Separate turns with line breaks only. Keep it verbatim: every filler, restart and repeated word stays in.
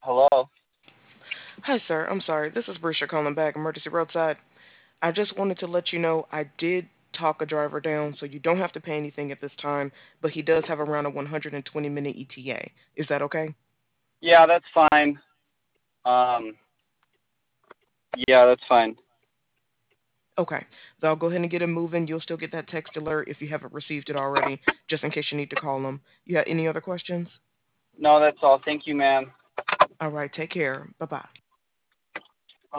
Hello.
Hi, sir. I'm sorry. This is Brisha calling back, emergency roadside. I just wanted to let you know I did talk a driver down, so you don't have to pay anything at this time, but he does have around a one hundred twenty minute E T A. Is that okay?
Yeah, that's fine. Um, yeah, that's fine.
Okay. So I'll go ahead and get him moving. You'll still get that text alert if you haven't received it already, just in case you need to call him. You have any other questions?
No, that's all. Thank you, ma'am.
All right. Take care. Bye bye.